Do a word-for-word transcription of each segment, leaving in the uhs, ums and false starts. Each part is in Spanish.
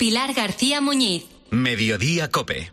Pilar García Muñiz. Mediodía COPE.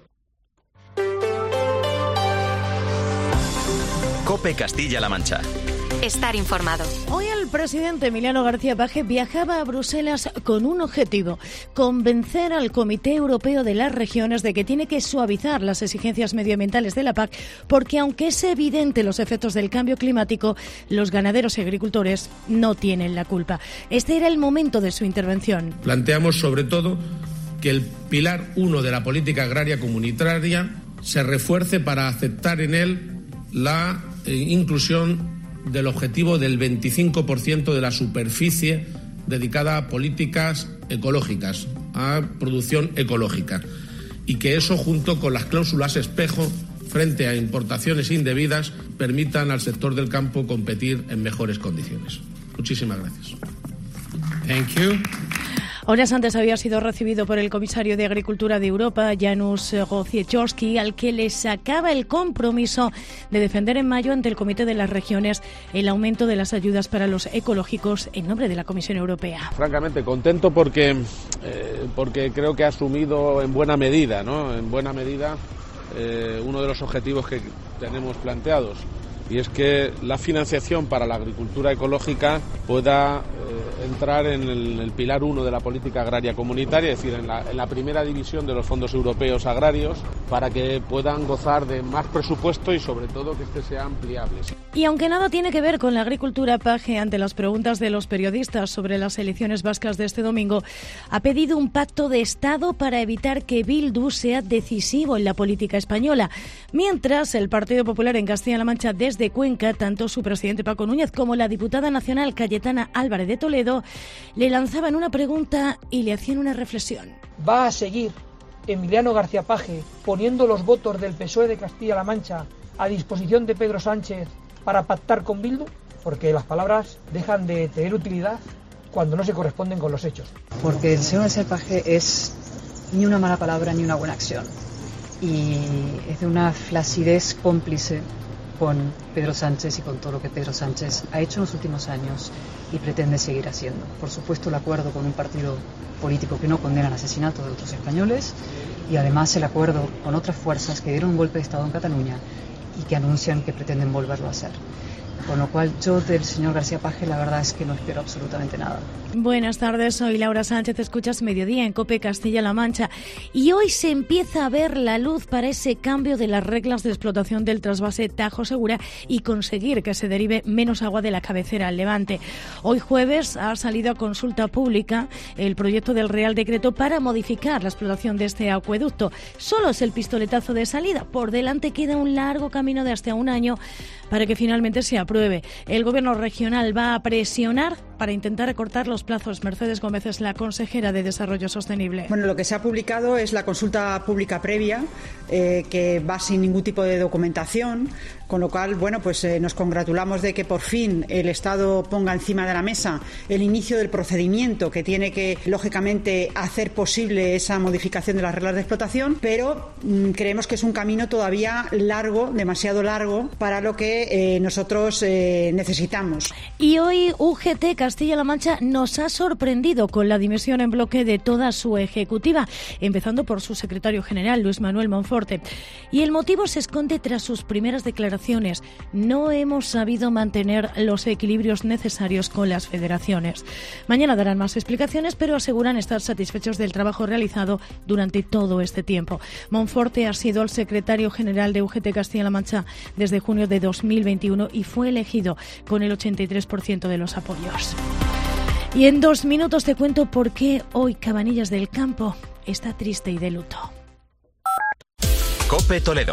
COPE Castilla-La Mancha. Estar informado. Hoy el presidente Emiliano García Paje viajaba a Bruselas con un objetivo: convencer al Comité Europeo de las Regiones de que tiene que suavizar las exigencias medioambientales de la P A C, porque aunque es evidente los efectos del cambio climático, los ganaderos y agricultores no tienen la culpa. Este era el momento de su intervención. Planteamos sobre todo que el pilar uno de la política agraria comunitaria se refuerce para aceptar en él la eh, inclusión del objetivo del veinticinco por ciento de la superficie dedicada a políticas ecológicas, a producción ecológica, y que eso, junto con las cláusulas espejo frente a importaciones indebidas, permitan al sector del campo competir en mejores condiciones. Muchísimas gracias. Thank you. Horas antes había sido recibido por el comisario de Agricultura de Europa, Janusz Wojciechowski, al que le sacaba el compromiso de defender en mayo ante el Comité de las Regiones el aumento de las ayudas para los ecológicos en nombre de la Comisión Europea. Francamente contento porque, eh, porque creo que ha asumido en buena medida, ¿no? En buena medida eh, uno de los objetivos que tenemos planteados, y es que la financiación para la agricultura ecológica pueda eh, entrar en el, en el pilar uno de la política agraria comunitaria, es decir, en la, en la primera división de los fondos europeos agrarios, para que puedan gozar de más presupuesto y sobre todo que este sea ampliable. Y aunque nada tiene que ver con la agricultura, Paje, ante las preguntas de los periodistas sobre las elecciones vascas de este domingo, ha pedido un pacto de Estado para evitar que Bildu sea decisivo en la política española. Mientras, el Partido Popular en Castilla-La Mancha, desde de Cuenca, tanto su presidente Paco Núñez como la diputada nacional Cayetana Álvarez de Toledo le lanzaban una pregunta y le hacían una reflexión. ¿Va a seguir Emiliano García Paje poniendo los votos del P S O E de Castilla-La Mancha a disposición de Pedro Sánchez para pactar con Bildu? Porque las palabras dejan de tener utilidad cuando no se corresponden con los hechos. Porque el señor García Paje es ni una mala palabra ni una buena acción, y es de una flacidez cómplice con Pedro Sánchez y con todo lo que Pedro Sánchez ha hecho en los últimos años y pretende seguir haciendo. Por supuesto, el acuerdo con un partido político que no condena el asesinato de otros españoles, y además el acuerdo con otras fuerzas que dieron un golpe de Estado en Cataluña y que anuncian que pretenden volverlo a hacer. Con lo cual, yo del señor García Paje la verdad es que no espero absolutamente nada. Buenas tardes, soy Laura Sánchez, escuchas Mediodía en COPE Castilla-La Mancha, y hoy se empieza a ver la luz para ese cambio de las reglas de explotación del trasvase Tajo Segura y conseguir que se derive menos agua de la cabecera al Levante. Hoy jueves ha salido a consulta pública el proyecto del Real Decreto para modificar la explotación de este acueducto. Solo es el pistoletazo de salida, por delante queda un largo camino de hasta un año para que finalmente se apruebe. El Gobierno regional va a presionar para intentar acortar los plazos. Mercedes Gómez es la consejera de Desarrollo Sostenible. Bueno, lo que se ha publicado es la consulta pública previa, eh, que va sin ningún tipo de documentación, con lo cual, bueno, pues eh, nos congratulamos de que por fin el Estado ponga encima de la mesa el inicio del procedimiento que tiene que, lógicamente, hacer posible esa modificación de las reglas de explotación, pero mmm, creemos que es un camino todavía largo, demasiado largo, para lo que eh, nosotros eh, necesitamos. Y hoy U G T Castilla-La Mancha nos ha sorprendido con la dimisión en bloque de toda su ejecutiva, empezando por su secretario general, Luis Manuel Monforte. Y el motivo se esconde tras sus primeras declaraciones. No hemos sabido mantener los equilibrios necesarios con las federaciones. Mañana darán más explicaciones, pero aseguran estar satisfechos del trabajo realizado durante todo este tiempo. Monforte ha sido el secretario general de U G T Castilla-La Mancha desde junio de dos mil veintiuno y fue elegido con el ochenta y tres por ciento de los apoyos. Y en dos minutos te cuento por qué hoy Cabanillas del Campo está triste y de luto. COPE Toledo.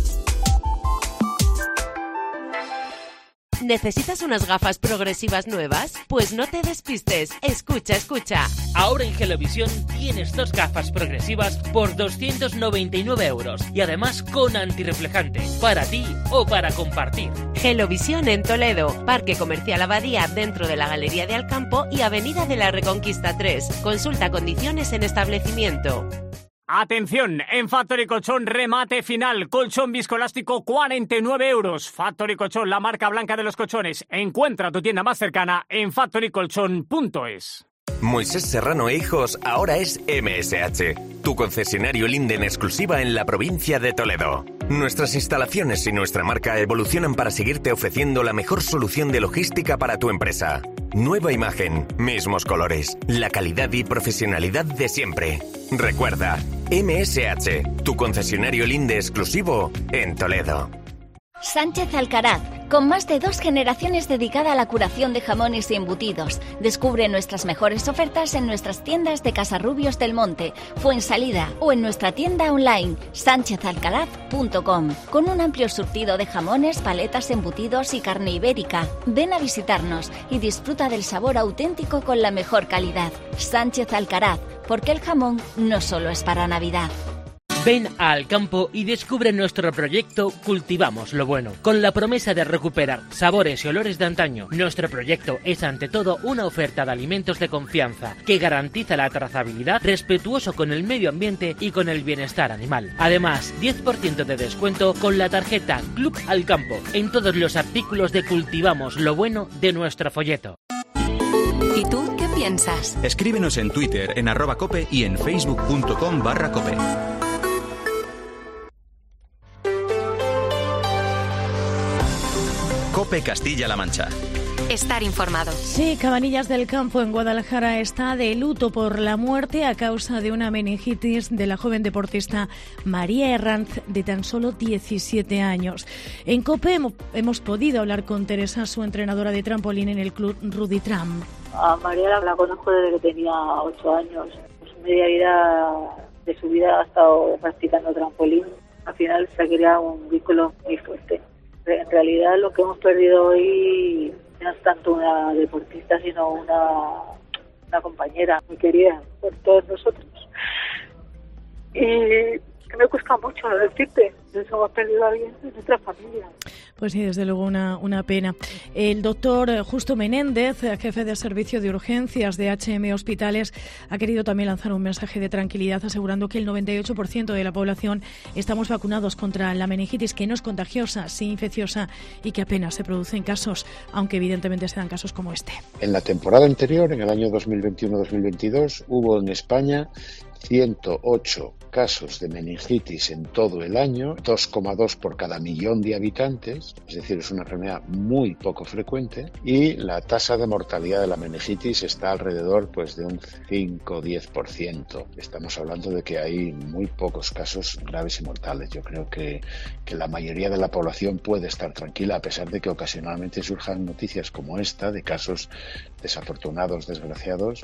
¿Necesitas unas gafas progresivas nuevas? Pues no te despistes. Escucha, escucha. Ahora en Gelovisión tienes dos gafas progresivas por doscientos noventa y nueve euros y además con antirreflejante, para ti o para compartir. Gelovisión en Toledo, Parque Comercial Abadía dentro de la Galería de Alcampo y Avenida de la Reconquista tres. Consulta condiciones en establecimiento. Atención, en Factory Colchón remate final, colchón viscoelástico cuarenta y nueve euros. Factory Colchón, la marca blanca de los colchones. Encuentra tu tienda más cercana en factory colchón punto es. Moisés Serrano e Hijos ahora es M S H, tu concesionario Linde en exclusiva en la provincia de Toledo. Nuestras instalaciones y nuestra marca evolucionan para seguirte ofreciendo la mejor solución de logística para tu empresa. Nueva imagen, mismos colores, la calidad y profesionalidad de siempre. Recuerda, M S H, tu concesionario Linde exclusivo en Toledo. Sánchez Alcaraz, con más de dos generaciones dedicada a la curación de jamones y embutidos. Descubre nuestras mejores ofertas en nuestras tiendas de Casarrubios del Monte, Fuensalida o en nuestra tienda online sánchez alcaraz punto com, con un amplio surtido de jamones, paletas, embutidos y carne ibérica. Ven a visitarnos y disfruta del sabor auténtico con la mejor calidad. Sánchez Alcaraz, porque el jamón no solo es para Navidad. Ven a Alcampo y descubre nuestro proyecto Cultivamos lo Bueno, con la promesa de recuperar sabores y olores de antaño. Nuestro proyecto es ante todo una oferta de alimentos de confianza que garantiza la trazabilidad, respetuoso con el medio ambiente y con el bienestar animal. Además, diez por ciento de descuento con la tarjeta Club Alcampo en todos los artículos de Cultivamos lo Bueno de nuestro folleto. ¿Y tú qué piensas? Escríbenos en Twitter en arroba cope y en facebook punto com barra cope. Cope Castilla-La Mancha. Estar informado. Sí, Cabanillas del Campo en Guadalajara está de luto por la muerte a causa de una meningitis de la joven deportista María Herranz, de tan solo diecisiete años. En Cope hemos, hemos podido hablar con Teresa, su entrenadora de trampolín en el club Rudy Tram. A María la, la conozco desde que tenía ocho años. Pues media vida de su vida ha estado practicando trampolín. Al final se ha creado un vínculo muy fuerte. En realidad lo que hemos perdido hoy no es tanto una deportista, sino una, una compañera muy querida por todos nosotros. Y que me cuesta mucho decirte, nos hemos perdido a alguien de nuestra familia. Pues sí, desde luego una, una pena. El doctor Justo Menéndez, jefe de servicio de urgencias de H M Hospitales, ha querido también lanzar un mensaje de tranquilidad, asegurando que el noventa y ocho por ciento de la población estamos vacunados contra la meningitis, que no es contagiosa, sí infecciosa, y que apenas se producen casos, aunque evidentemente se dan casos como este. En la temporada anterior, en el año dos mil veintiuno dos mil veintidós, hubo en España ciento ocho casos de meningitis en todo el año, dos coma dos por cada millón de habitantes, es decir, es una enfermedad muy poco frecuente, y la tasa de mortalidad de la meningitis está alrededor pues de un cinco a diez por ciento. Estamos hablando de que hay muy pocos casos graves y mortales. Yo creo que, que la mayoría de la población puede estar tranquila, a pesar de que ocasionalmente surjan noticias como esta de casos desafortunados, desgraciados.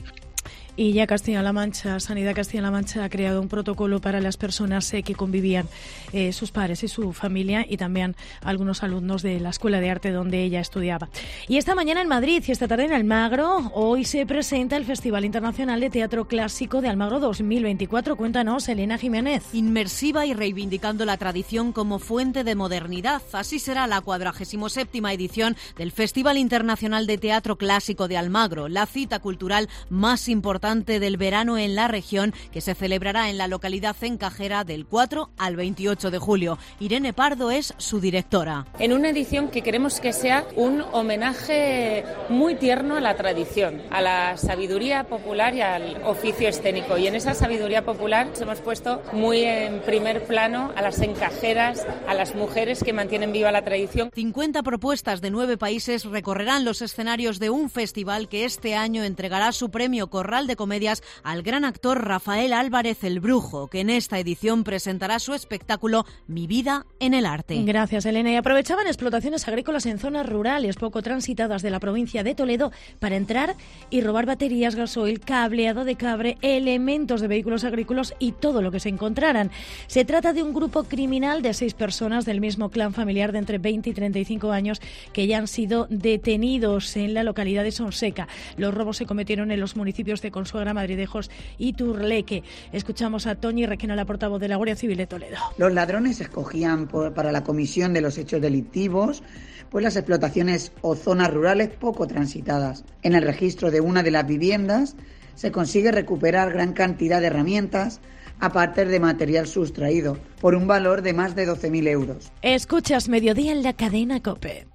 Y ya Castilla-La Mancha, Sanidad Castilla-La Mancha ha creado un protocolo para las personas eh, que convivían, eh, sus padres y su familia, y también algunos alumnos de la Escuela de Arte donde ella estudiaba. Y esta mañana en Madrid y esta tarde en Almagro, hoy se presenta el Festival Internacional de Teatro Clásico de Almagro dos mil veinticuatro. Cuéntanos, Elena Jiménez. Inmersiva y reivindicando la tradición como fuente de modernidad. Así será la cuadragésima séptima edición del Festival Internacional de Teatro Clásico de Almagro, la cita cultural más importante del verano en la región, que se celebrará en la localidad encajera del cuatro al veintiocho de julio. Irene Pardo es su directora. En una edición que queremos que sea un homenaje muy tierno a la tradición, a la sabiduría popular y al oficio escénico. Y en esa sabiduría popular nos hemos puesto muy en primer plano a las encajeras, a las mujeres que mantienen viva la tradición. cincuenta propuestas de nueve países recorrerán los escenarios de un festival que este año entregará su premio Corral de Comedias al gran actor Rafael Álvarez el Brujo, que en esta edición presentará su espectáculo Mi vida en el arte. Gracias, Elena. Y aprovechaban explotaciones agrícolas en zonas rurales poco transitadas de la provincia de Toledo para entrar y robar baterías, gasoil, cableado de cable, elementos de vehículos agrícolas y todo lo que se encontraran. Se trata de un grupo criminal de seis personas del mismo clan familiar de entre veinte y treinta y cinco años que ya han sido detenidos en la localidad de Sonseca. Los robos se cometieron en los municipios de Consuegra, Madridejos y Turleque. Escuchamos a Toñi Requena, la portavoz de la Guardia Civil de Toledo. Los ladrones escogían por, para la comisión de los hechos delictivos pues las explotaciones o zonas rurales poco transitadas. En el registro de una de las viviendas se consigue recuperar gran cantidad de herramientas a partir de material sustraído por un valor de más de doce mil euros. Escuchas Mediodía en la cadena COPE.